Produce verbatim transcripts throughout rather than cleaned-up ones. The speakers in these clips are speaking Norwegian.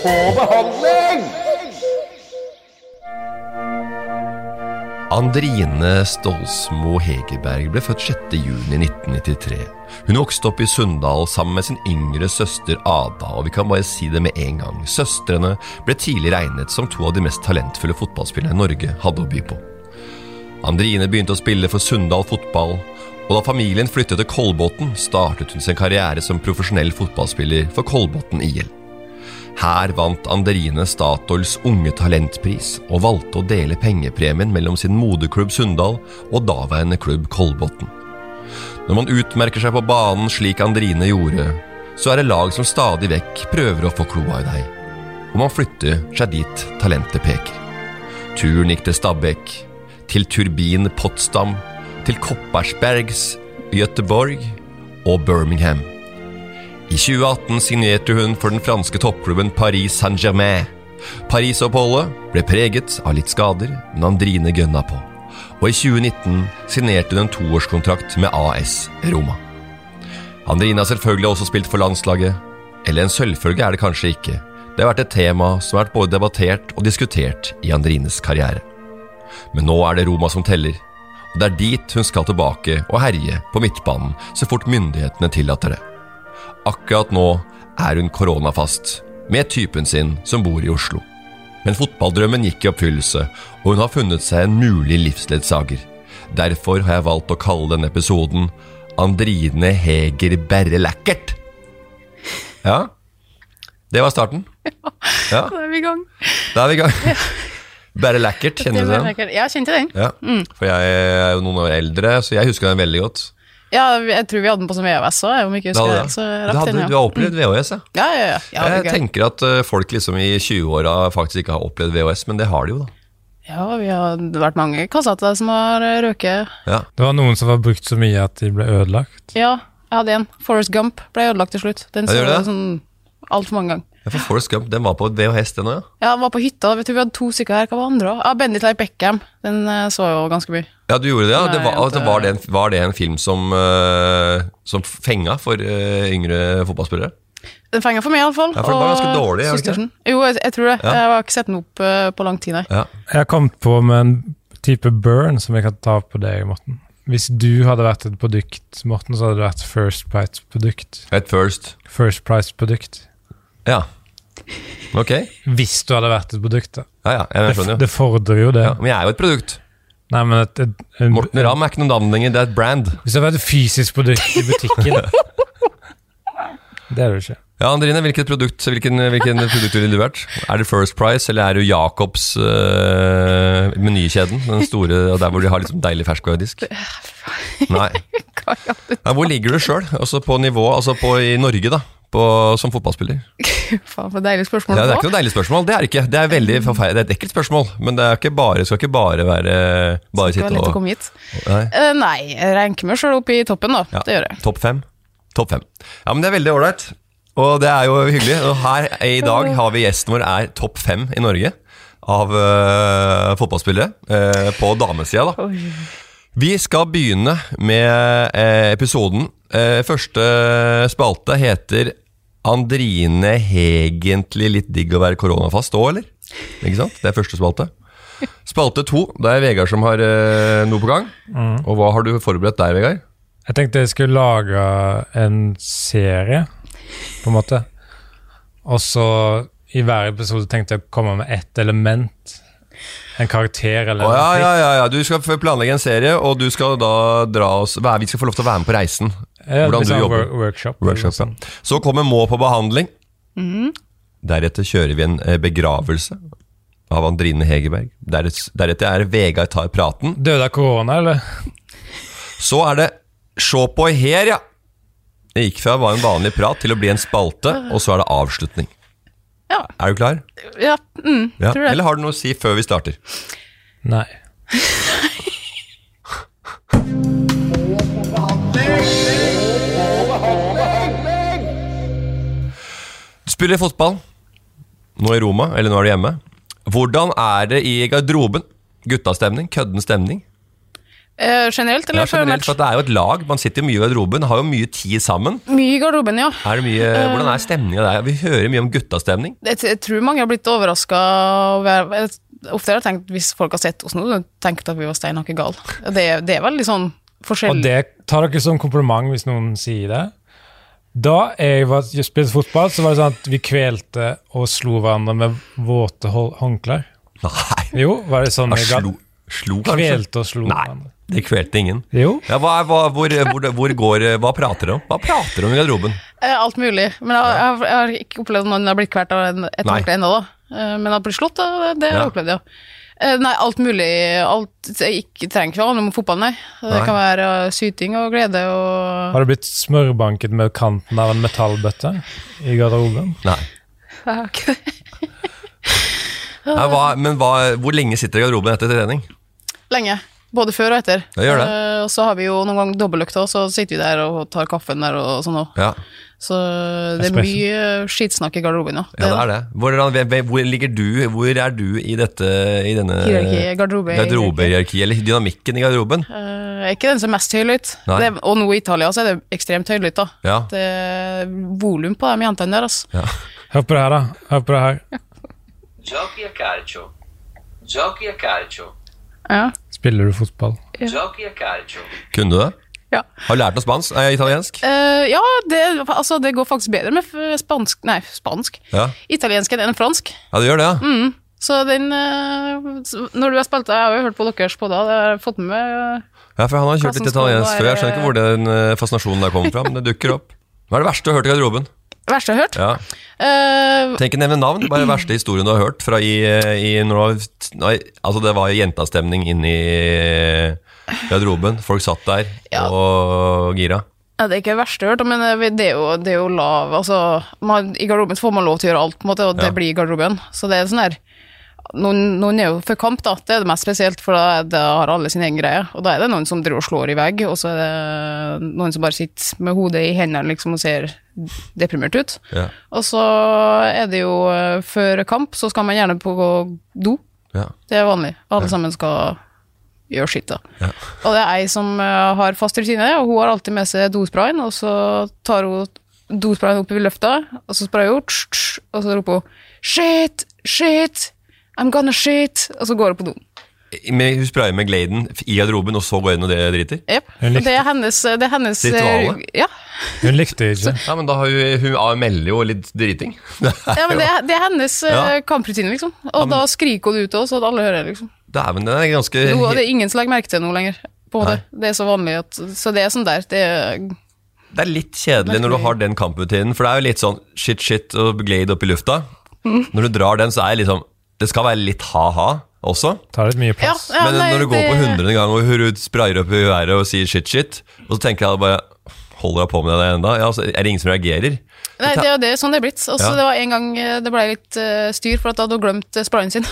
På behandling! Andrine Stolsmo Hegerberg ble født sjette juni nitten nittitre. Hun vokste opp i Sunndal sammen med sin yngre søster Ada, og vi kan bare si det med en gang. Søstrene ble tidlig regnet som to av de mest talentfulle fotballspillerne Norge hadde å by på. Andrine begynte å spille for Sunndal fotball, og da familien flyttet til Kolbotn, startet hun sin karriere som profesjonell fotballspiller for Kolbotn I L. Her vant Andrine Statoils unge talentpris og valgte å dele pengepremien mellom sin moderklubb Sunndal og daværende klubb Kolbotn. Når man utmerker seg på banen slik Andrine gjorde, så er det lag som stadig vekk prøver å få kloa i deg, og man flytter seg dit talentet peker. Turen gikk til Stabæk, til Turbin Potsdam, til Kopparsbergs, Göteborg og Birmingham. I tjue atten signerte hun for den franske toppklubben Paris Saint-Germain. Paris-oppholdet ble preget av litt skader, men Andrine gønna på. Og i tjue nitten signerte hun en toårskontrakt med A S Roma. Andrine har selvfølgelig også spilt for landslaget, eller en selvfølge er det kanskje ikke. Det har vært et tema som har vært både debattert og diskutert i Andrines karriere. Men nå er det Roma som teller, og det er dit hun skal tilbake og herje på midtbanen så fort myndighetene tillater det. Akkurat nå er hun koronafast, med typen sin som bor i Oslo. Men fotballdrømmen gikk i oppfyllelse, og hun har funnet seg en mulig livsledsager. Derfor har jeg valgt å kalle denne episoden Andrine Heger Berre-Lækkert. Ja, det var starten. Ja, da er vi i gang. Da er vi i gang. Berre-Lækkert, kjenner du den? Ja, jeg kjente den. Ja, for jeg er jo noen år eldre, så jeg husker den veldig godt. Ja, jeg tror vi hadde den på som V H S også, om ikke husker det, så rakt hadde, inn, ja. Du har opplevd V H S, ja? Ja, ja, ja. ja jeg tenker at uh, folk liksom i tjue-åra faktisk ikke har opplevd V H S, men det har de jo da. Ja, vi har det har vært mange kassetter som har røket. Ja. Det var noen som var brukt så mye at de ble ødelagt. Ja, jeg hadde en. Forrest Gump ble ødelagt til slutt. Den så det? Sånn alt for mange ganger. Ja, for Forrest Gump, den var på V H S den også, ja? Ja, den var på hytta. Vet du, vi hadde to stykker her. Hva var andre også? Ja, Benny Clay Beckham. Den uh, så jo ganske mye. Ja, du gjorde det, ja. Det var, altså, var, det en, var det en film som, uh, som fenga for uh, yngre fotballspillere? Den fenga for meg i alle fall. Ja, for den var ganske dårlig, er det ikke? Jo, jeg, jeg tror det. Ja. Jeg har ikke sett den opp uh, på lang tid, nei. Ja. Jeg har kommet på med en type burn som jeg kan ta på deg, Morten. Hvis du hadde vært et produkt, Morten, så hadde det vært First Price-produkt. Et First? First Price-produkt. Ja. Ok. Hvis du hadde vært et produkt, da. Ja, ja, jeg skjønner jo. Det, det fordrer jo det. Ja, men jeg er jo et produkt. Nei, men et, et, en, Morten Ramm er ikke noen navn lenger, det er et brand. Hvis det hadde vært et fysisk produkt i butikken. Det er det jo ikke. Ja, Andrine, hvilket produkt, hvilken, hvilken produkt ville du vært? Er det First Price, eller er det Jacobs uh, menykjeden? Den store, og der hvor de har liksom deilig ferskvaredisk? Nei. Ja, hvor ligger du selv? Altså på nivå, altså på i Norge da? På, som fotballspiller? Faen, for deilig spørsmål. Ja, det er ikke noe deilig spørsmål, det er ikke. Det er veldig forferdelig, det er et ekkelt spørsmål, men det er ikke bare, skal ikke bare være bare sitte og... Skal være lett å komme hit. Nei, uh, nei jeg ranker meg selv opp i toppen da, ja, det gjør jeg. Topp fem? Topp fem. Ja, men det er veldig ordentlig, og det er jo hyggelig. Og her i dag har vi gjesten vår er topp fem i Norge av uh, fotballspillere uh, på damesida da. Oi. Vi skal begynne med uh, episoden. Uh, første spalte heter Andrine Hegentlig litt digg å være koronafast også, eller? Ikke sant? Det er første spalte. Spalte to, det er Vegard som har uh, noe på gang. Mm. Og hva har du forberedt der, Vegard? Jeg tenkte jeg skulle lage en serie, på en måte. Og så i hver episode tenkte jeg å komme med ett element. En karakter eller oh, ja, ja, ja, ja, du skal planlegge en serie, og du skal da dra oss, vi skal få lov til å være med på reisen. Ja, hvordan du jobber. Workshop. Workshop ja. Så kommer må på behandling. Mm. Deretter kjører vi en begravelse av Andrine Hegerberg. Deretter, deretter er Vegard tar praten. Døde av korona, eller? Så er det se på her, ja. Det gikk fra å være en vanlig prat til å bli en spalte, og så er det avslutning. Ja. Er du klar? Ja, mm, ja. tror det. Eller har du noe å si før vi starter? Nei. Du spiller fotball. Nå i Roma, eller nå er du hjemme. Hvordan er det i garderoben? Guttastemning, kødden stemning? Eh, generelt, eller Ja, før generelt, match? for at det er jo et lag, man sitter jo mye i garderoben, har jo mye tid sammen. Mye i garderoben, ja. Er det mye, hvordan er stemningen der? Vi hører mye om guttastemning. Jeg, jeg tror mange har blitt overrasket. Ofte har jeg tenkt, hvis folk har sett oss nå, så har jeg tenkt at vi var steinhakke gal. Det, det er veldig sånn Og forskjellig. det tar dere som kompliment hvis noen sier det. Da jeg var, jeg spilte fotball, så var det sånn at vi kvelte og slo hverandre med våte hå- håndklær. Nei, Jo, var det sånn ja, jeg ga- slo, slo kanskje? kvelte og slo Nei, hverandre? det kvelte ingen. Jo. Ja, hva, er, hva, hvor, hvor, hvor går, hva prater dere om? Hva prater dere om i garderoben? Eh, Alt mulig. Men jeg, jeg, har- jeg har ikke opplevd noen har blitt kvert av en- et Nei. håndkle ennå, da. Eh, Men har blitt slått, da, det har Ja. jeg opplevd, ja. Eh, Nei, alt mulig. Alt, jeg ikke trenger ikke å handle om fotball, nei. Det Nei. kan være eh, syting og glede og Har du blitt smørbanket med kanten av en metallbøtte i garderoben? Nei. Jeg har ikke det. Nei hva, men hva, hvor lenge sitter dere i garderoben etter trening? Lenge. Både før og etter. Ja, gjør det. Eh, Og så har vi jo noen ganger dobbeltøkta, så sitter vi der og tar kaffen der og sånn òg. Ja, Så det er Espresso. mye skitsnakk i garderoben, ja. ja det er det. Hvordan, hvor- hvor ligger du, hvor er du i dette, i denne Hierarki, garderobe. garderobehierarki, eller dynamikken i garderoben? Eh, er ikke den som er mest høylytt. Nei. Det er- Og nå i Italia så er det ekstremt høylytt, da. Ja, Det er volum på de jentene der, altså. ja. Hør på det her, da. Hør på det her. Giochi a calcio. Giochi a calcio. Ja. Spiller du fotball? Ja. Giochi a calcio. Kunne du det? Ja. Har du lært noe spansk? Nei, italiensk? Eh, ja, det, altså, det går faktisk bedre med f- spansk Nei, spansk. Ja, Italiensk enn fransk. ja det gjør det, ja. Mm. Så den eh, s- Når du har spilt, jeg har jo hørt på deres podder, det har jeg fått med meg. Ja, for han har kjørt Hva litt som skal italiensk før. Jeg skjønner være- ikke hvor den eh, fascinasjonen der kommer fra, men det dukker opp. Hva er det verste du har hørt i garderoben? Verste jeg har hørt. Ja. Eh, Tenk å nevne navn, bare verste historien du har hørt fra i, i når du var, nei, altså det var jentastemning inne i garderoben. Folk satt der Ja. og gira. ja, det er ikke det verste jeg har hørt, men eh, det er jo, det er jo lav altså, man, I garderoben så får man lov til å gjøre alt, på en måte, og det Ja. blir garderoben. Så det er sånn her noen, noen er jo for kamp, da. Det er det mest spesielt, for da, da har alle sin egen greie. Og da er det noen som driver og slår i vegg, og så er det noen som bare sitter med hodet i hendene liksom, og ser deprimert ut. Ja. Og så er det jo eh, før kamp, så skal man gjerne på do. Ja. Det er vanlig. Alle sammen skal gjøre skitt, da. Ja. Og det er ei som eh, har fast rutine, og hun har alltid med seg dosprayen, og så tar hun dosprayen opp i lufta, og så sprayer hun, tsk, tsk, og så roper hun shit, shit, I'm gonna shit, og så går hun på doen. Med, hun sprayer med Gladen i garderoben, og så går inn og det driter? Yep. Hun likte- Det er hennes, det er hennes Ritualet? Ja, Hun likte det ikke. Ja, men da har hun, hun melder jo litt driting. ja men det, er- det er hennes eh, Ja. kamprutine, liksom. Og da skriker hun det ut også, så at alle hører, liksom. Dæven, den er ganske Nå er det ingen som legger merke til noe lenger, på en måte. Det er så vanlig at, så det er sånn der, det er, Det er litt kjedelig når du har den kamprutinen, for det er jo litt sånn shit, shit og Glade opp i lufta. Mm. Når du drar den, så er det liksom det skal være litt ha-ha også. Tar litt mye ja, plass. ja, Men nei, når du går det- på hundrede gang og hun sprayer opp i været og sier shit, shit, og så tenker jeg bare holder jeg på med det enda? Ja, altså, er det ingen som reagerer? Nei, det er jo det, sånn det er blitt. Og så Ja. det var en gang eh, det ble litt eh, styr for at da hadde hun glemt eh, sprayen sin.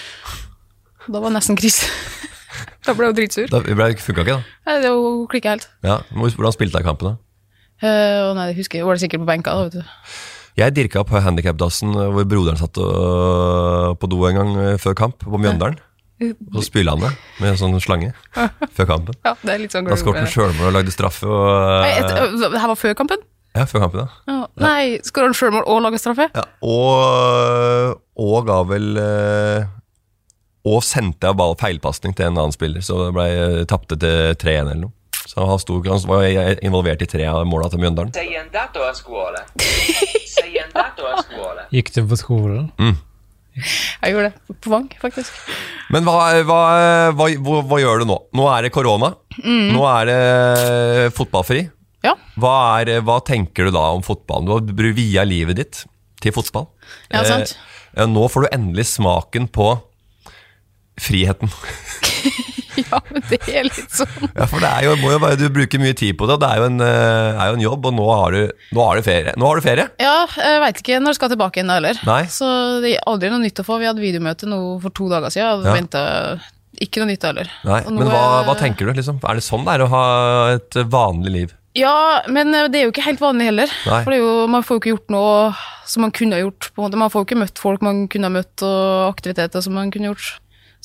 Da var det nesten krise. Da ble hun dritsur. Da funka ikke, da. Nei, det hun klikket helt. Ja, men Hvordan spilte jeg kampen, da? Eh, og nei, det husker jeg. Hun var sikkert på benka da, vet du. Jeg dirka på handicapdassen hvor broderen satt og, på do en gang eh, før kamp, på Mjøndalen. Og så spyla han det med en sånn slange før kampen. Ja, det er litt sånn Da skåret han sjølmål og lagde straffe. Og, Nei, et, ø, det her var før kampen? ja, før kampen, da. Ja. Nei, skåret han sjølmål og laget straffe? Ja, og, og ga vel eh, Og sendte jeg ball feilpasning til en annen spiller, så det ble tapte til tre én eller noe. Så han, stod, han var involvert i tre av måla til Mjøndalen. Sei andato a scuola. Sei andato a scuola. Gikk du på skolen? Jeg gjorde det på Vang, faktisk. Men hva, hva, hva, hva, hva gjør du nå? Nå er det korona. Nå er det fotballfri. Ja. Hva, er, hva tenker du da om fotballen? Du har via livet ditt til fotball. Ja, sant. Eh, nå får du endelig smaken på friheten. Ja, men det er litt sånn. Ja, for det er jo, må jo være, du bruker mye tid på det, og det er jo en, eh, er jo en jobb, og nå har, du, nå har du ferie. Nå har du ferie? Ja, jeg vet ikke når jeg skal tilbake igjen da heller. Nei. Så det er aldri noe nytt å få. Vi hadde videomøte nå for to dager siden. Jeg Ja. ventet ikke noe nytt heller. Nei, Og nå men hva, er- hva tenker du? Liksom? Er det sånn det er å ha et vanlig liv? Ja, men eh, det er jo ikke helt vanlig heller. Nei. For det er jo, man får jo ikke gjort noe som man kunne ha gjort. På en måte. Man får jo ikke møtt folk man kunne ha møtt, og aktiviteter som man kunne gjort.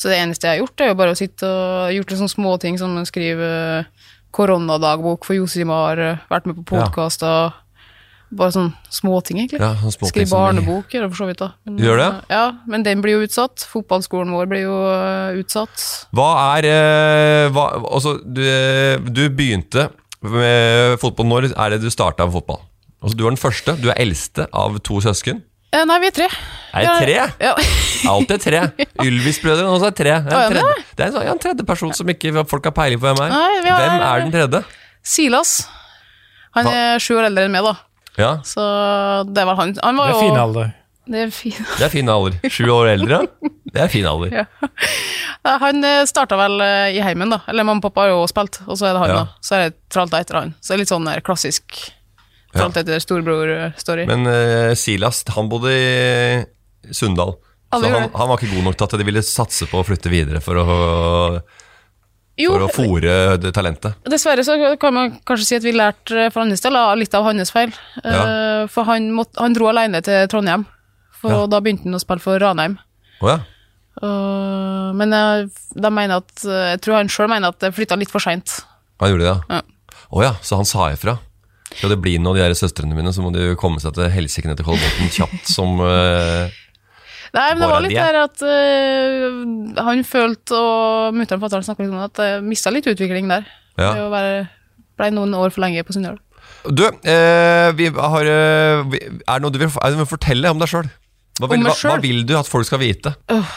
Så det eneste jeg har gjort, er jo bare å sitte og gjort sånne små ting, som å skrive koronadagbok for Josimar, vært med på podcaster, bare sånne små ting egentlig. Ja, sånne små ting skrive som vi- barnebok, gjør det for så vidt da. Men, Gjør det? Ja, men den blir jo utsatt. Fotballskolen vår blir jo uh, utsatt. Hva er eh, hva, altså, du, du begynte med fotball. Når er det du startet med fotball? Altså, du var den første, du er eldste av to søsken. Eh, nei, vi er tre. Er det tre? Ja. Alltid tre. Ylvis-brødrene også er tre. Det er Ja, en men tredje, det er en, sånn- ja, en tredje person som ikke folk har peiling på hvem er. Nei, vi har- Hvem er den tredje? Silas. Han Hva? er sju år eldre enn meg da. Ja, Så det var han. Han var Det er jo... fin alder. Det er fin. det er fin alder. Sju år eldre. Det er fin alder. Ja. Ja, han eh, startet vel eh, i heimen da. Eller mamma og pappa har jo spilt, og så er det han Ja. da. Så er det Tralta etter han. Så det er litt sånn der klassisk Tralta etter storebror-story. Men eh, Silas, han bodde i Sunndal. Så Alle gjør han, det. han var ikke god nok til at de ville satse på å flytte videre for å, Jo, for å fôre det talentet. dessverre så kan man kanskje si at vi lærte for hans del da, litt av hans feil. Eh, For han, måtte, han dro alene til Trondheim, for Ja. da begynte han å spille for Ranheim. Åja, Og- men jeg, de mener at, jeg tror han selv mener at det flyttet litt for sent. han gjorde det, ja. Ja. Åja, så han sa ifra. Skal det bli noe av de her søstrene mine, så må de komme seg til helsike ned til Kolbotn kjapt som... eh, Nei, men det Bare var litt det. der at øh, han følte, og mutteren og fatteren snakket litt om det, at jeg mistet litt utvikling der. Ja. Det å være, ble noen år for lenge på Sunndal. Du, eh, vi har, eh, vi, er det noe du vil, er det noe du vil fortelle om deg selv? Hva vil, Om meg hva, hva selv? vil du at folk skal vite?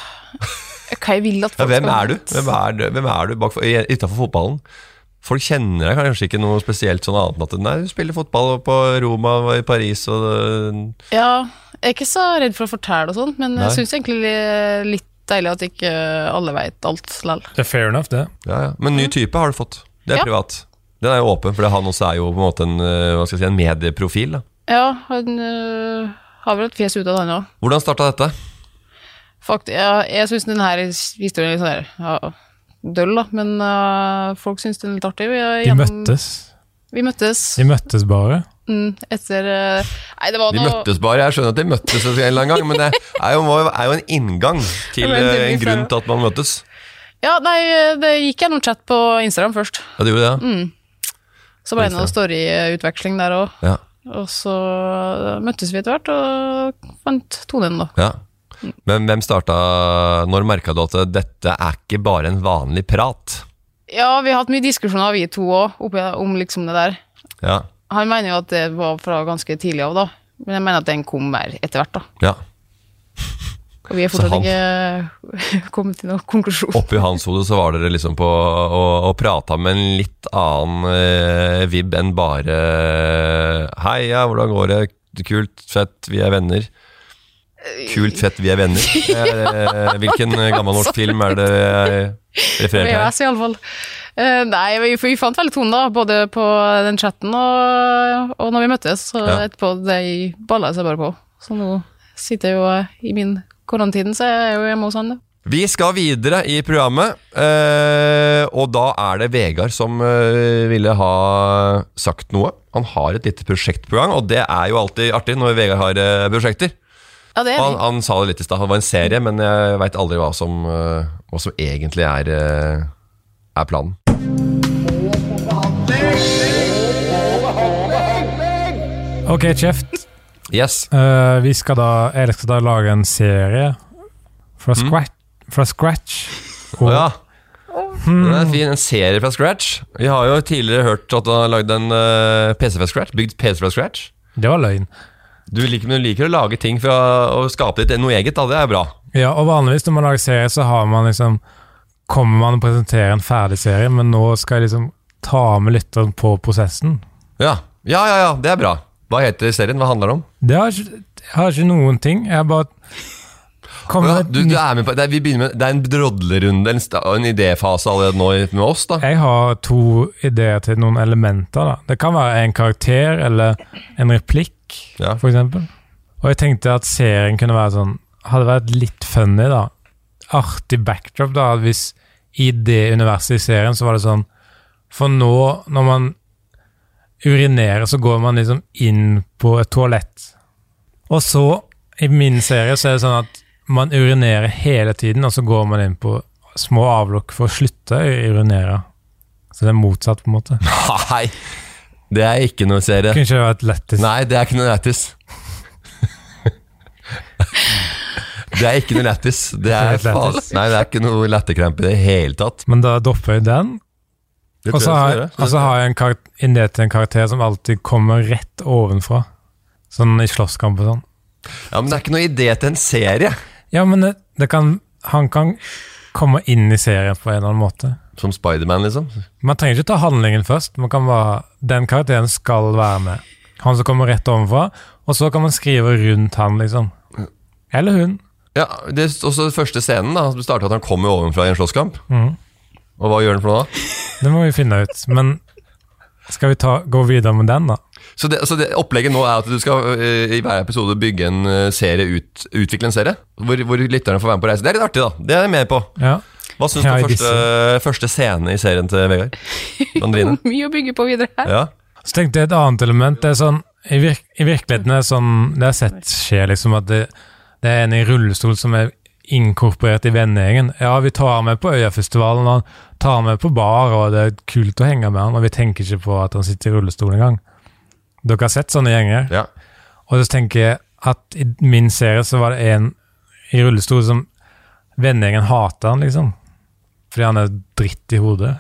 Hva jeg vil at Ja, folk hvem skal er du? vite. Hvem er du, hvem er du bak, i- utenfor fotballen? Folk kjenner deg kanskje ikke noe spesielt sånn annet enn at nei, du spiller fotball på Roma og i Paris og Ja, jeg er ikke så redd for å fortelle og sånt, men Nei. jeg synes egentlig det er litt deilig at ikke alle vet alt lell. Det er fair enough, det. ja, ja. Men ny type har du fått. Det er Ja. privat. Den er jo åpen, for han også er jo på en måte en, eh, hva skal jeg si, en medieprofil. Da. Ja, han øh, har vel et fjes ut av han også. Hvordan startet dette? Fakt, ja, jeg synes den her historien er litt sånn her, ja, døll da, men øh, folk synes den er litt artig. Vi, er De gjennom- møttes. Vi møttes. De møttes bare. Mm, etter øh, Nei, det var De noe møttes bare, jeg skjønner at de møttes en eller annen gang, men det er jo, må jo- er jo en inngang til Det var en eh, ting en fra- grunn til at man møttes. Ja, nei, det gikk gjennom chat på Instagram først. Ja, det gjorde det, ja. Så ble det noe story-utveksling der også. Ja. Og så møttes vi etter hvert og fant tonen da. Ja. Men hvem starta, når merket du at dette er ikke bare en vanlig prat? Ja, vi har hatt mye diskusjoner vi to også, om liksom det der. Ja, Han mener jo at det var fra ganske tidlig av da, men jeg mener at den kom mer etter hvert da. ja. Og vi er Så fortsatt han- ikke kommet til noen konklusjon. Oppi hans hode så var dere liksom på å, å prate med en litt annen eh, vibb enn bare hei, ja, hvordan går det? Kult, fett, vi er venner. Kult, fett, vi er venner. Eh, hvilken gammel norsk film er det referert V her? H S i alle fall. Eh, nei, vi, vi fant veldig tonen da, både på den chatten og, og når vi møttes, så Ja. etterpå det ballet seg bare på. Så nå sitter jeg jo i min koronatiden, så jeg er jo hjemme hos han da. Vi skal videre i programmet, eh, og da er det Vegard som eh, ville ha sagt noe. Han har et lite prosjekt på gang, og det er jo alltid artig når Vegard har eh, prosjekter. Ja, det er Han, vi. han sa det litt i stad, det var en serie, men jeg vet aldri hva som, eh, hva som egentlig er, eh, er planen. Ok, kjeft. Yes. Eh, vi skal da, jeg skal da lage en serie fra, scratch, fra scratch. Å ja. Den er fin, en serie fra scratch. Vi har jo tidligere hørt at han har lagd en eh, P C fra scratch, bygd P C fra scratch. Det var løgn. Du liker, men du liker å lage ting fra å skape litt noe eget, da, det er bra. Ja, og vanligvis når man lager serie, så har man liksom kommer man og presenterer en ferdig serie, men nå skal jeg liksom ta med lytteren på prosessen. Ja, ja, ja, ja, det er bra. Hva heter serien? Hva handler det om? Det har ikke, jeg har ikke noen ting. Jeg har bare kommet Ja, med et du, du nytt- er med på, det er, vi begynner med, det er en drodlerunde, en, sta- en idéfase allerede nå i- med oss, da. Jeg har to ideer til noen elementer. Da. Det kan være en karakter eller en replikk, Ja. for eksempel. Og jeg tenkte at serien kunne være sånn, hadde vært litt funny da. Artig backdrop da, hvis i det universet i serien så var det sånn, for nå, når man urinerer, så går man liksom inn på et toalett. Og så, i min serie, så er det sånn at man urinerer hele tiden, og så går man inn på små avlukk for å slutte å urinere. Så det er motsatt på en måte. Nei, det er ikke noe serie. Kunne ikke det vært lettis? Nei, det er ikke noe lættis. Det er ikke noe lættis. Det er, Det er faen, lættis. nei, det er ikke noe latterkramp i det hele tatt. Men da dropper jeg den. Det Og tror så jeg har, jeg skal gjøre. og så har jeg en karakter, idé til en karakter som alltid kommer rett ovenfra. Sånn i slåsskamp og sånn. Ja, men det er ikke noe idé til en serie. Ja, men det, det kan, han kan komme inn i serien på en eller annen måte. Som Spider-Man, liksom. Man trenger ikke ta handlingen først. Man kan bare, den karakteren skal være med. Han som kommer rett ovenfra, og så kan man skrive rundt han, liksom. Eller hun. Ja, det er også første scenen da. Du starter at han kommer ovenfra i en slåsskamp. Mhm. Og hva gjør han for noe da? Det må vi finne ut. Men skal vi ta, gå videre med den, da? Så, det, så det, opplegget nå er at du skal uh, i hver episode bygge en uh, serie, ut, utvikle en serie, hvor, hvor lytterne får være med på reise. Det er litt artig da, det er jeg med på. Ja. Hva synes Ja, du i om første, første scene i serien til Vegard? Andrine? Mye å bygge på videre her. Ja. Så tenkte jeg et annet element. Det er sånn, i, virk, i virkeligheten er det sånn, det har sett skje liksom at det, det er en i rullestol som er inkorporert i vennegjengen. Ja, vi tar med på Øyafestivalen, og han tar med på bar, og det er kult å henge med han, og vi tenker ikke på at han sitter i rullestol en gang. Dere har sett sånne gjenger? Ja. Og så tenker jeg at i min serie så var det en i rullestol som vennegjengen hater han, liksom. Fordi han er dritt i hodet.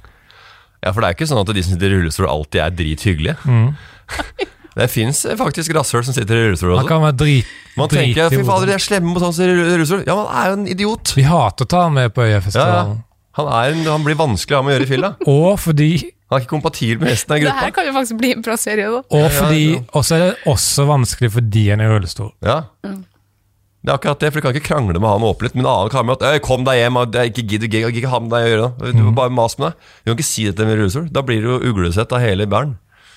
Ja, for det er ikke sånn at de som sitter i rullestol alltid er drithyggelige. Mm. Det finnes faktisk rasshøl som sitter i rullestol Han også. kan være drit, Man drit tenker, i fy fader, hodet. de er slemme mot han som sitter i rullestol. Ja, man er jo en idiot. Vi hater å ta han med på Ja, ja. Øyafestivalen. Han, er en, han blir vanskelig å ha med å gjøre i fylla. Og fordi, Han er ikke kompatibel med resten av Det her gruppa. kan jo faktisk bli en bra serie, da. og Ja, fordi ja. også er det også vanskelig fordi han er i rullestol. Ja. Det er akkurat det, for du kan ikke krangle med han åpent. Men en annen kan med at, «Øy, kom deg hjem, og jeg ikke gidder ikke, ikke ha med deg å gjøre det. Du må bare mas med deg. Du kan ikke si dette med rullestol. Da blir det jo uglesett av hele bæren.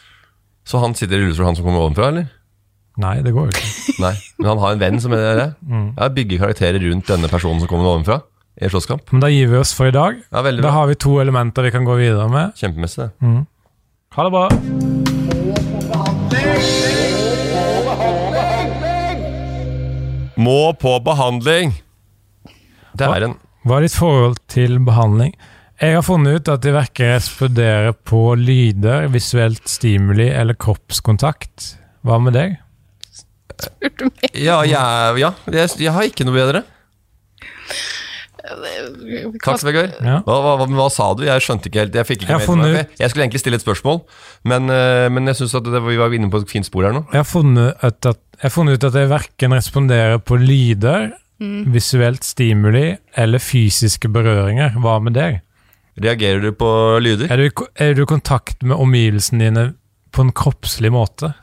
Så han sitter i rullestol, han som kommer ovenfra, eller? Nei, det går jo ikke. Nei, men han har en venn som er det. Jeg bygger karakterer rundt denne personen som kommer ovenfra i en slåsskamp. Men da gir vi oss for i dag. Ja, veldig Da bra. har vi to elementer vi kan gå videre med. Kjempemessig det. Ha det bra. Må på behandling. Det er en... Hva er ditt forhold til behandling? Jeg har funnet ut at de verken responderer på lyder, visuelt stimuli eller kroppskontakt. Hva med deg? Spurte meg. Ja, jeg, ja jeg, jeg har ikke noe bedre. Takk, Vegard. Ja. Hva, hva, hva, hva sa du? Jeg skjønte ikke helt. Jeg fikk ikke Jeg har med funnet meg. Jeg skulle egentlig stille et spørsmål, men, eh, men jeg synes at det, vi var inne på et fint spor her nå. Jeg har funnet ut at, jeg har funnet ut at jeg verken responderer på lyder, visuelt stimuli eller fysiske berøringer. Hva med deg? Reagerer du på lyder? Er du, i ko- er du i kontakt med omgivelsene dine på en kroppslig måte?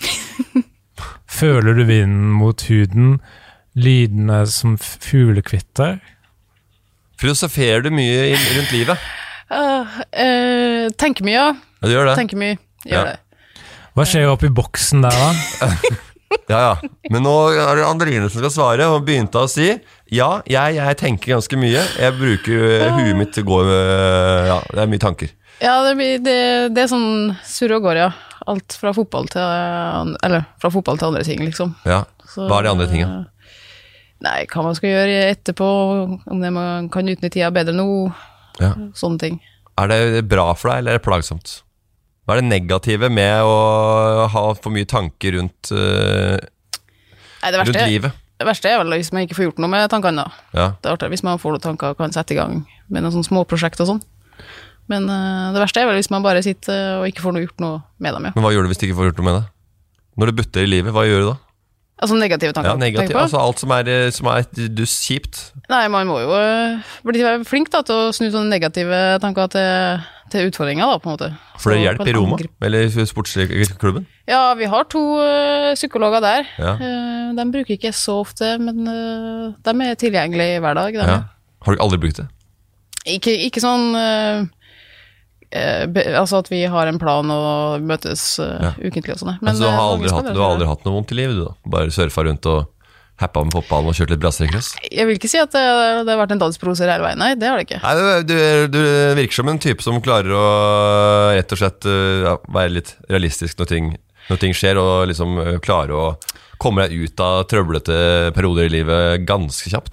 Føler du vinden mot huden, lydene som f- fuglekvitter? Filosoferer du mye inn, rundt livet? Uh, uh, tenker mye, ja. Ja, du gjør det. Tenker mye. Gjør Ja. det. Hva skjer oppi boksen der da? Ja, ja. Men nå er det Andrine som skal svare, og begynte å si ja, jeg, jeg tenker ganske mye. Jeg bruker eh, huet mitt til å gå eh, Ja, det er mye tanker. Ja, det, blir, det, det er sånn surr og går, ja. Alt fra fotball til an- Eller fra fotball til andre ting, liksom. Ja. Så, Hva er de andre tingene? Nei, hva man skal gjøre etterpå, om det man kan utnytte tida bedre nå, Ja. sånne ting. Er det bra for deg, eller er det plagsomt? Hva er det negative med å ha for mye tanker rundt, eh, Nei, det rundt verste, livet? det verste er vel hvis man ikke får gjort noe med tankene, da. Ja. Det er artig hvis man får noen tanker og kan sette i gang med noen sånne småprosjekt og sånn. Men eh, det verste er vel hvis man bare sitter og ikke får noe gjort noe med dem, ja. Men hva gjør du hvis du ikke får gjort noe med det? Når du butter i livet, hva gjør du da? Altså negative tanker. Ja, negativ, tenker på. altså alt som er, eh, som er dus kjipt. Nei, man må jo eh, bli flink da, til å snu sånne negative tanker til, til utfordringer, da, på en måte. For det Så hjelp kan i Roma, angripe- eller sportsklubben. Ja, vi har to eh, psykologer der. Ja. Eh, de bruker ikke så ofte, men eh, de er tilgjengelige hver dag. De, Ja. Har du aldri brukt det? ikke, ikke sånn eh, eh, be, altså at vi har en plan og møtes eh, Ja. ukentlig og sånn. Altså, du, eh, har mange aldri skal hatt, det du har gjøre. aldri hatt noe vondt i livet, du da? Bare surfa rundt og happa med fotballen og kjørt litt brasserekress? Jeg vil ikke si at det, det har vært en dansproser hele veien. Nei, det har det ikke. Nei, du, du, du virker som en type som klarer å rett og slett uh, ja, være litt realistisk når ting, når ting skjer, og liksom uh, klare å komme deg ut av trøblete perioder i livet ganske kjapt, eller?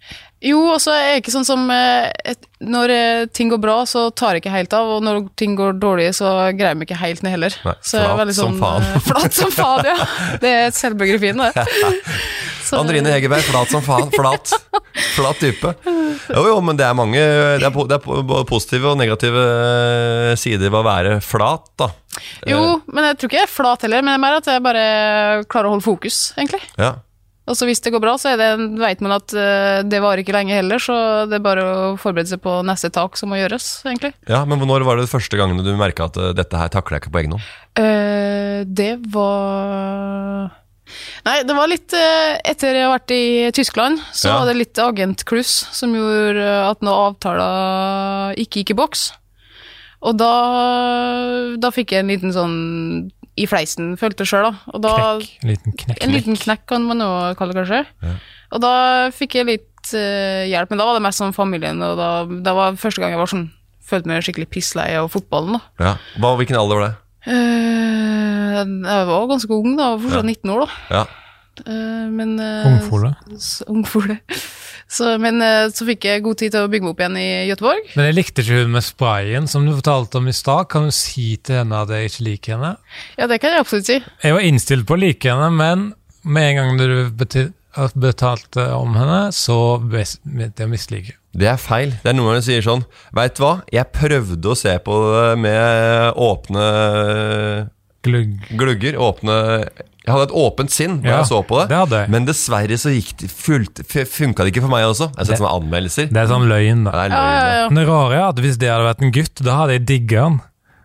Jo, og så er jeg ikke sånn som eh, et, når eh, ting går bra, så tar jeg ikke helt av, og når ting går dårlig, så greier jeg meg ikke helt ned heller. Nei, så jeg er flat veldig som faen. eh, Flat som faen, ja. Det er et selvbiografien, det. Så- Andrine Hegerberg, flat som faen. Flat. Flat type. Jo, jo, men det er mange Det er, po- det er po- både positive og negative eh, sider ved å være flat, da. Jo, men jeg tror ikke jeg er flat heller, men det er mer at jeg bare klarer å holde fokus, egentlig. Ja. Og så hvis det går bra, så er det, vet man at uh, det varer ikke lenge heller, så det er bare å forberede seg på neste tak som må gjøres, egentlig. ja, men når var det første gangen du merket at uh, dette her takler jeg ikke på egen hånd? Uh, det var... Nei, det var litt uh, etter jeg har vært i Tyskland, så Ja. var det litt agentklus som gjorde uh, at noen avtaler ikke gikk i boks. Og da, da fikk jeg en liten sånn i fleisen, følte jeg selv da. Og da Knekk, en liten knekk. En liten knekk kan man jo kalle det kanskje. Ja. Og da fikk jeg litt uh, hjelp, men da var det mest sånn familien, og da, da var første gang jeg var sånn, følte meg skikkelig pisslei av fotballen da. Ja. Hva, hvilken alder var det? Uh, jeg var ganske ung da, jeg var fortsatt Ja. nitten år da. Ja. Uh, men... Uh, Ungfole. s- Ungfole. Så, men uh, så fikk jeg god tid til å bygge meg opp igjen i Göteborg. Men jeg likte ikke hun med sprayen, som du fortalte om i stad. Kan du si til henne at jeg ikke liker henne? Ja, det kan jeg absolutt si. Jeg var innstilt på å like henne, men med en gang du beti- betalte om henne, så begynte jeg å mislike. Det er feil. Det er noen som sier sånn, vet du hva? Jeg prøvde å se på det med åpne Glugg. glugger, åpne... Jeg hadde et åpent sinn når Ja, jeg så på det, det hadde jeg. men dessverre så gikk det fullt, f- funket det ikke for meg også. Jeg har sett Det- sånne anmeldelser. Det er sånn løgn, da. Det er Ja, løgn, ja, det. ja. Men det rare er at hvis det hadde vært en gutt, da hadde jeg digget han.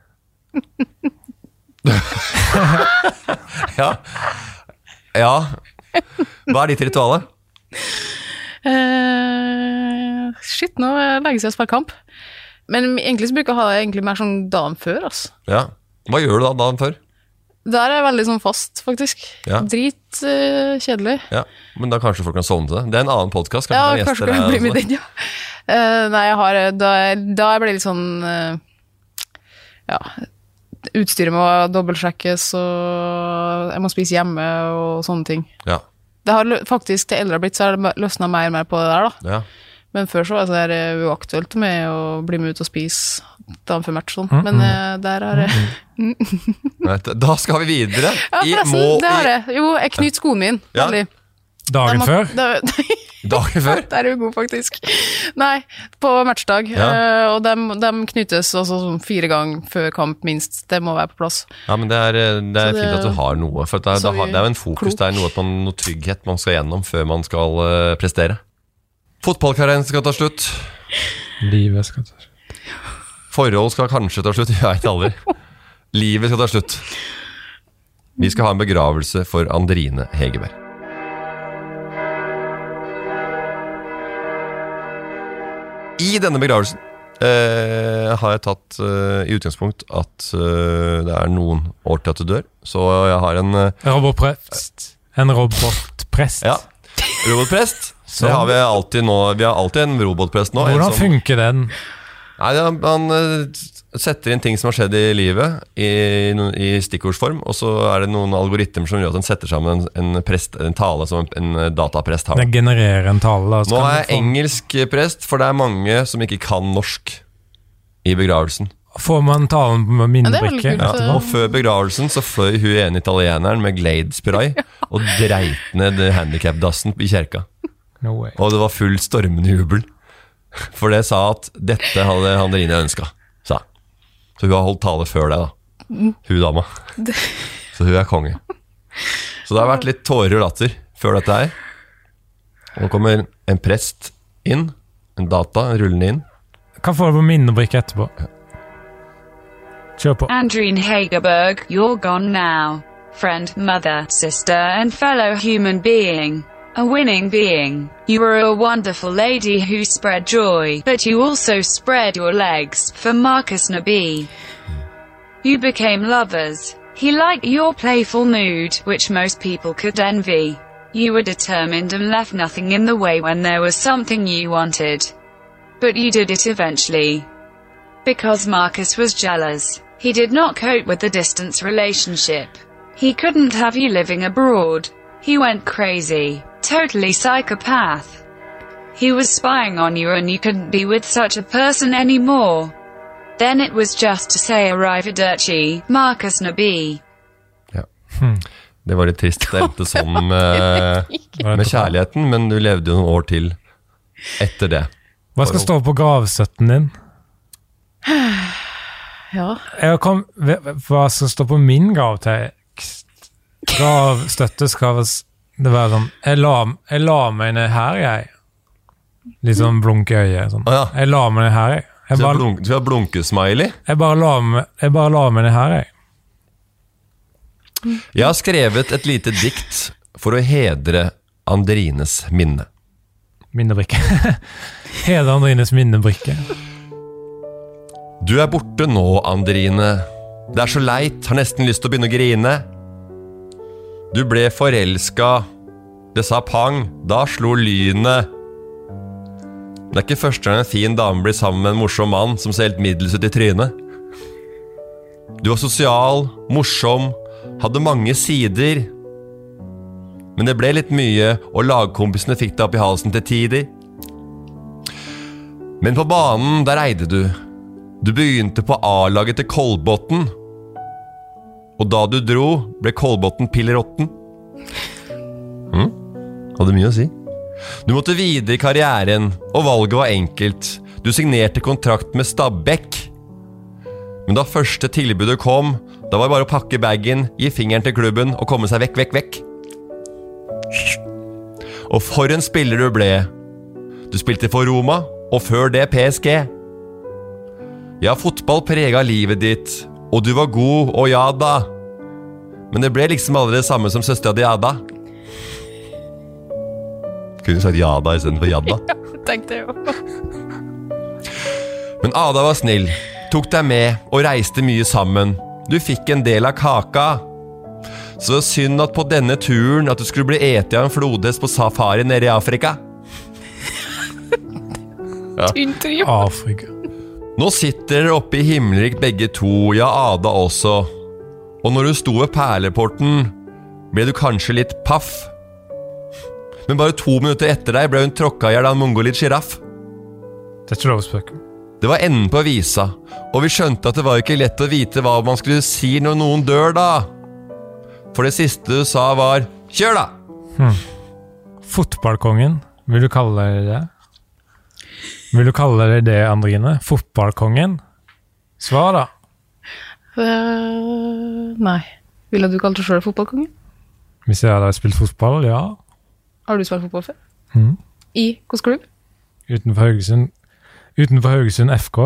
Ja. Ja. Hva er ditt rituale? Uh, shit, nå er det lenge siden jeg spiller kamp. Men egentlig så bruker jeg ha det egentlig mer sånn dagen før, altså. Ja. Hva gjør du da dagen før? Der er jeg veldig sånn fast, faktisk. Ja. Drit uh, kjedelig. Ja, men da kanskje folk kan sovne til det. Det er en annen podcast. Ja, Kanskje, kanskje det kan er bli med også. den, ja. Uh, nei, jeg har, da, da jeg ble litt sånn, uh, ja, utstyret må dobbeltsjekkes, og jeg må spise hjemme og sånne ting. Ja, Det har lø- faktisk, til eldre blitt, så har det løsnet mer og mer på det der, da. ja. Men før så var det så der uaktuelt med å bli med ut og spise dagen før match, sånn. Mm, Men uh, der har jeg... Nei, Da skal vi videre. Ja, I forresten, må- det har i- jeg. Jo, jeg knyter skoen min. Ja. Veldig. Dagen De har- før? det- Dagen før? Der er du god, faktisk. Nei, på matchdag. Ja. eh, og de, de knyttes også sånn fire ganger før kamp, minst. Det må være på plass. Ja, men det er, det er Så det- fint at du har noe. For det er, så det, har, vi- det er jo en fokus, klok. det er noe, at man, noe trygghet man skal gjennom før man skal eh, prestere. Fotballkarrieren skal ta slutt. Livet skal ta Forhold skal kanskje ta slutt, jeg vet aldri. Livet skal ta slutt. Vi skal ha en begravelse for Andrine Hegerberg. I denne begravelsen eh, har jeg tatt eh, i utgangspunkt at eh, det er noen år til at du dør. Så jeg har en eh, Robotprest. En robotprest. ja, robotprest. Så- Det har vi alltid nå. Vi har alltid en robotprest nå. en Hvordan som- funker den? Nei, han, han eh, setter inn ting som har skjedd i livet i, no- i stikkordsform, og så er det noen algoritmer som gjør at den setter sammen en, en, prest, en tale som en, en dataprest har. Den genererer en tale. da, så Nå kan er du jeg få- engelsk prest, for det er mange som ikke kan norsk i begravelsen. Får man talen med Ja, det er minnebrikke veldig kult. etterpå? Og før begravelsen så fløy hun ene italieneren med Glade-spray og dreit ned handicap-dassen i kjerka. No way. Og det var full stormende jubel. For det sa at dette hadde Andrine ønska, sa. Så hun har holdt tale før det, da. Hun dama. Så hun er konge. Så det har vært litt tårer og latter før dette her. Nå kommer en prest inn, en data rullende inn. Kan få det på minnebrikke etterpå. Kjør på. Andrine Hegerberg, you're gone now. Friend, mother, sister, and fellow human being. A winning being. You were a wonderful lady who spread joy, but you also spread your legs for Marcus Nabi. You became lovers. He liked your playful mood, which most people could envy. You were determined and left nothing in the way when there was something you wanted. But you did it eventually. Because Marcus was jealous. He did not cope with the distance relationship. He couldn't have you living abroad. He went crazy. Totally psychopath. He was spying on you and you couldn't be with such a person anymore. Then it was just to say arrivederci, Marcus Nabi. Ja. Det var litt trist. Det endte sånn med, med kjærligheten, men du levde jo noen år til etter det. Hva skal stå på gravstøtten din? Ja. Jeg kom, hva skal stå på min gravtekst? Gravstøtte skal det være sånn, jeg la, jeg la meg ned her, jeg. Litt sånn blunk i øyet. Sånn. Ah, ja. Jeg la meg ned her, jeg. jeg Så bare, blunk, du har blunkesmiley? Jeg bare la meg, jeg bare la meg ned her, jeg. Jeg har skrevet et lite dikt for å hedre Andrines minne. Minnebrikke. Hedre Andrines minnebrikke. Du er borte nå, Andrine. Det er så leit, har nesten lyst til å begynne å grine. Du ble forelska. Det sa pang, da slo lynet. Det er ikke første gang en fin dame blir sammen med en morsom mann som ser helt middels ut i trynet. Du var sosial, morsom, hadde mange sider. Men det ble litt mye, og lagkompisene fikk deg opp i halsen til tider. Men på banen, der eide du. Du begynte på A-laget til Kolbotn. Og da du dro, ble Kolbotn pillerotten. Mm, hadde mye å si. Du måtte videre i karrieren, og valget var enkelt. Du signerte kontrakt med Stabæk. Men da første tilbudet kom, da var det bare å pakke baggen, gi fingeren til klubben og komme seg vekk, vekk, vekk. Og for en spiller du ble. Du spilte for Roma, og før det P S G. Ja, fotball preget livet ditt, og du var god, og ja da. Men det ble liksom aldri det samme som søstera di Ada. Kunne du sagt ja da i stedet for Jadda? Ja, tenkte jeg jo. Men Ada var snill, tok deg med og reiste mye sammen. Du fikk en del av kaka. Så synd at på denne turen at du skulle bli etet av en flodhest på safari nede i Afrika. Ja. Tynntrio. Afrika. Nå sitter dere oppe i himmelrikt begge to, ja Ada også. Og når du sto ved perleporten, ble du kanskje litt paff. Men bare to minutter etter deg ble hun tråkka i hjel av en mongolisk giraff. Det er ikke lov å spøke. Det var enden på visa, og vi skjønte at det var ikke lett å vite hva man skulle si når noen dør da. For det siste du sa var, kjør da! Hmm. Fotballkongen, vil du kalle deg det? Vil du kalle deg det, Andrine? Fotballkongen? Svar da. Uh, nei. Vil du kalle deg selv fotballkongen? Hvis jeg hadde spilt fotball, ja. Har du spilt fotball før? Mm. I hvilken klubb? Utenfor Haugesund. Utenfor Haugesund F K.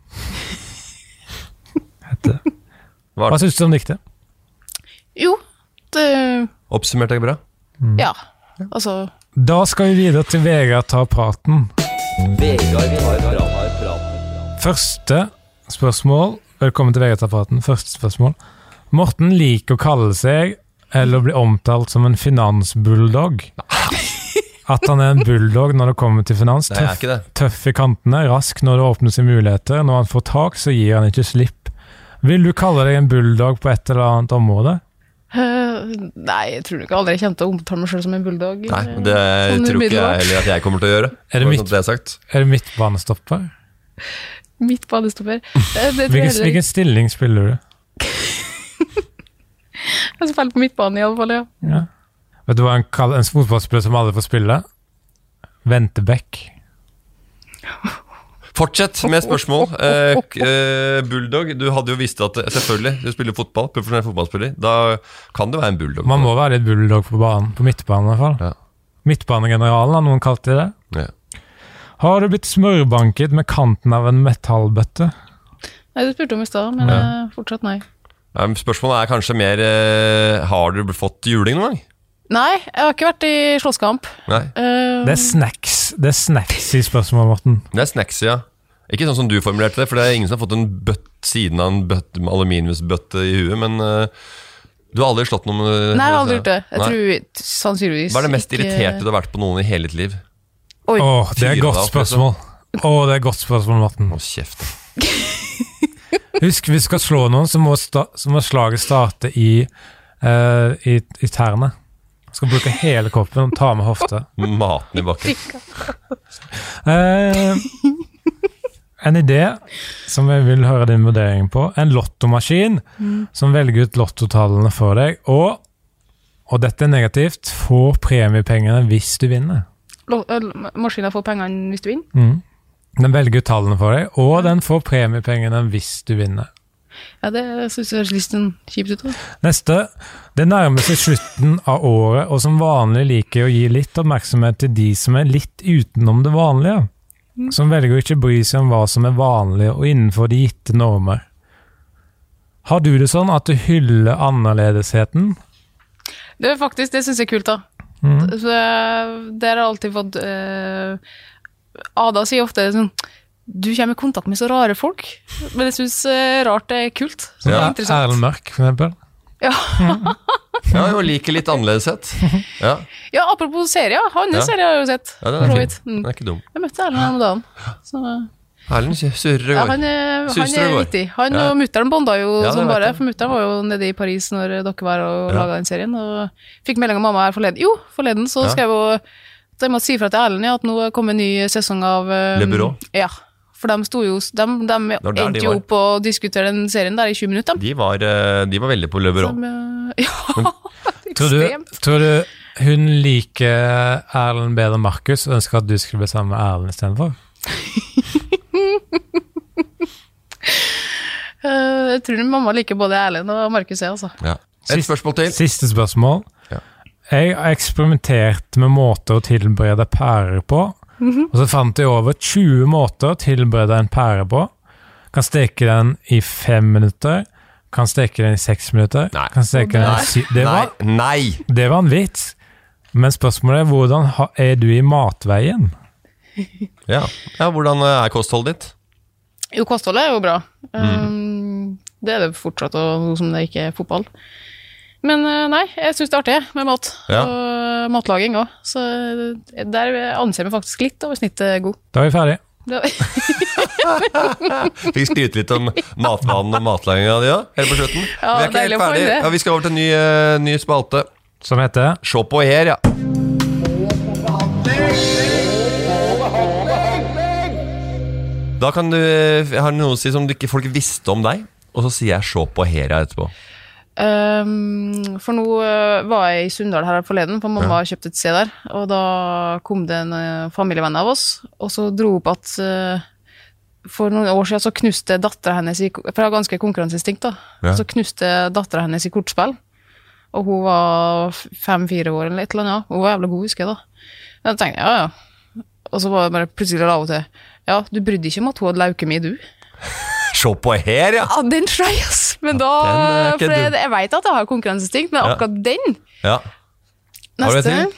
Hette. Hva synes du om diktet? Jo, det... Oppsummert deg bra? Mm. Ja, altså... Da skal vi videre til Vegard tar praten. Vegard tar praten. Første spørsmål. Velkommen til Vegard tar praten. Første spørsmål. Morten liker å kalle seg eller bli omtalt som en finansbulldog. At han er en bulldog når det kommer til finans. Nei, jeg er Tøff, ikke det. tøff i kantene, rask når det åpner sine muligheter. Når han får tak, så gir han ikke slipp. Vil du kalle deg en bulldog på et eller annet område? Uh, nei, jeg tror ikke aldri jeg kjente å omtale meg selv som en bulldog. Nei, det sånn tror ikke jeg heller at jeg kommer til å gjøre. Er det, midt, det er, sagt. er det midtbanestopper? Midtbanestopper. Det, det hvilken, hvilken stilling spiller du? Jeg spiller på midtbanen i alle fall, ja. Ja. Vet du hva en, en fotballspiller som aldri får spille? Ventebekk. Fortsett med spørsmål. Eh, eh, bulldog, du hadde jo visst at selvfølgelig, du spiller fotball, profesjonell fotballspiller, da kan det være en bulldog. Man må være litt bulldog på banen, på midtbanen i hvert fall. Ja. Midtbanegeneralen har noen kalt det det. Ja. Har du blitt smørbanket med kanten av en metallbøtte? Nei, du spurte om i sted, men Ja. fortsatt nei. Ja, spørsmålet er kanskje mer, eh, har du fått juling noen gang? Nei, jeg har ikke vært i slåsskamp. Nei, Uh, Det er snacks, det er snacks i spørsmålet, Morten. det er snacks, ja. Ikke sånn som du formulerte det, for det er ingen som har fått en bøtt siden av en bøtt, aluminiumsbøtte i huet, men uh, du har aldri slått noen med... nei, jeg har aldri gjort det. Jeg Nei. tror sannsynligvis Hva er det mest ikke- irriterte du har vært på noen i hele ditt liv? Oi. Åh, det er Fyre et godt deg opp, spørsmål. Åh, det er et godt spørsmål, Morten. Å, kjeft. Husk, vi skal slå noen, så må, sta så må slaget starte i, uh, i, i tærne. Skal bruke hele kroppen og ta med hofta. Maten i bakken. Eh, en idé som jeg vil høre din vurdering på. En lottomaskin mm. som velger ut lottotallene for deg, og, og dette er negativt, får premiepengene hvis du vinner. Maskinen får pengene hvis du vinner? Mm. Den velger ut tallene for deg, og den får premiepengene hvis du vinner. Ja, det synes jeg høres litt kjipt ut. Da. Neste. Det nærmer seg slutten av året, og som vanlig liker å gi litt oppmerksomhet til de som er litt utenom det vanlige. Mm. Som velger å ikke bry seg om hva som er vanlig og innenfor de gitte normer. Har du det sånn at du hyller annerledesheten? Det er faktisk, det synes jeg er kult da. Mm. Så det har jeg alltid fått... Uh, Ada sier ofte sånn... Du kommer i kontakt med så rare folk, men jeg synes uh, rart det er kult. Så ja, det er interessant. Erlend Mørk, for eksempel. Ja. Ja, jeg liker litt annerledeshet. Ja. Ja, apropos serier, han ja. serie har jeg jo sett. Ja, den er, ikke, mm. den er ikke dum. Jeg møtte Erlend om dagen. Så... Erlend surrer og går. Ja, han er, han er vittig. Han ja. og mutteren bonda jo ja, som bare, for mutteren var jo nede i Paris når dere var og ja. laget den serien, og fikk melding av mamma her forleden. Jo, forleden så ja. skrev hun, så jeg måtte si fra til Erlend ja, at nå kommer en ny sesong av... Um, Le Bureau. Ja. For de stod jo, de, de endte de jo opp å diskutere den serien der i tjue minutter. De var, de var veldig på Le Bureau. Som, ja, tror, du, tror du hun liker Erlend bedre enn Markus og ønsker at du skulle bli sammen med Erlend i stedet for? uh, jeg tror mamma liker både Erlend og Markus jeg, altså. Ja. Et spørsmål til. Siste spørsmål. Ja. Jeg har eksperimentert med måter å tilberede pærer på, mm-hmm. og så fant jeg over tjue måter å tilberede en pære på. Kan steke den i fem minutter, kan steke den i seks minutter, nei. Kan steke den i syv... Det var, nei, nei. Det var en vits. Men spørsmålet er, hvordan er du i matveien? Ja, ja hvordan er kostholdet ditt? Jo, kostholdet er jo bra. Mm. Um, det er det fortsatt, og noe som det ikke er fotball. Men nei, jeg synes det er artig med mat, ja. og matlaging også. Så der anser vi faktisk litt over snittet god. Da er vi ferdig. Fikk skryte litt om matvanen og matlagingen av de, ja, helt på slutten. Ja, vi er ikke helt ferdig. Ja, vi skal over til en ny, uh, ny spalte. Som heter? Se på her, ja. Da kan du, har du noe å si som ikke folk visste om deg, og så sier jeg se på her etterpå. Um, for nå uh, var jeg i Sunndal her forleden, for mamma har ja. kjøpt et sted der, og da kom det en uh, familievenn av oss, og så dro opp at uh, for noen år siden så knuste datteren hennes i, for jeg har ganske konkurranseinstinkt da, ja. så knuste datteren hennes i kortspill, og hun var fem-fire år eller et eller annet, hun var jævlig god, husker jeg da. Da tenkte jeg, ja ja, og så var det bare plutselig la hun til, ja, du brydde ikke om at hun hadde leukemi, du. Se på her, ja. Ja, den skjei, ass. Men da, for jeg, jeg vet at jeg har konkurranseinstinkt, men ja. akkurat den. Ja. Har du det til?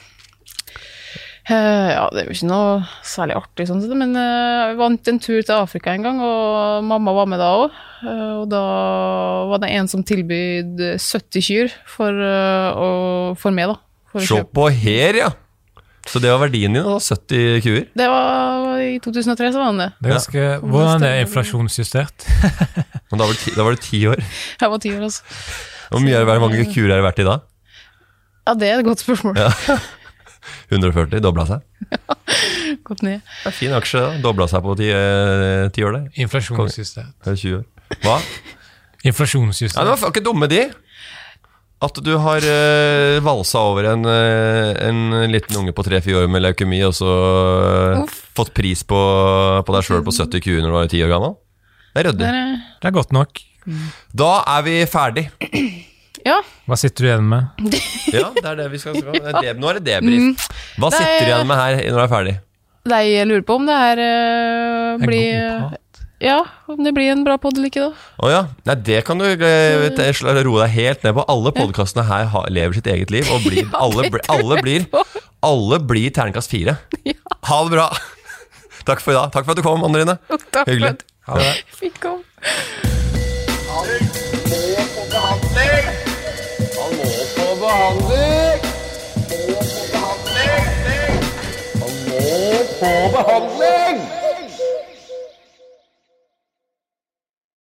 Uh, ja, det er jo ikke noe særlig artig sånn, men uh, jeg vant en tur til Afrika en gang, og mamma var med da også. Uh, og da var det en som tilbød sytti kyr for, uh, og, for meg da. For Se på her, ja. Så det var verdien din da, sytti kuer? Det var i to tusen og tre så var det. Det er ganske, ja. Hvordan er det inflasjonsjustert? Men da var, ti, da var det ti år? Jeg var ti år, altså. Hvor mye er det, mange kuer er det verdt i dag? Ja, det er et godt spørsmål. Ja. hundre og førti, dobla seg? Ja, gått ned. Det er fin aksje da, dobla seg på ti, ti år der. Inflasjonsjustert. tjue år. Hva? Inflasjonsjustert. Ja, det var ikke dumme de. At du har uh, valsa over en, uh, en liten unge på tre-fire år med leukemi, og så uh, fått pris på, på deg selv på sytti kuer når du var ti år gammel. Det er røddig. Det er godt nok. Da er vi ferdig. Ja. Hva sitter du igjen med? Ja, det er det vi skal skrive. Ja. Nå er det debrief. Hva det sitter du igjen med her når du er ferdig? Det jeg lurer på om det her uh, blir... Ja, om det blir en bra podd eller ikke da. Åja, nei, det kan du vet, roe deg helt ned på. Alle podcastene her har, lever sitt eget liv, og blir, ja, alle, blir, alle, blir, alle blir terningkast fire. Ja. Ha det bra. Takk for i dag. Takk for at du kom, Andrine. Takk Hyggelig. For at du fikk komme. Han må på behandling. Han må på behandling. Må på behandling. Han må på behandling.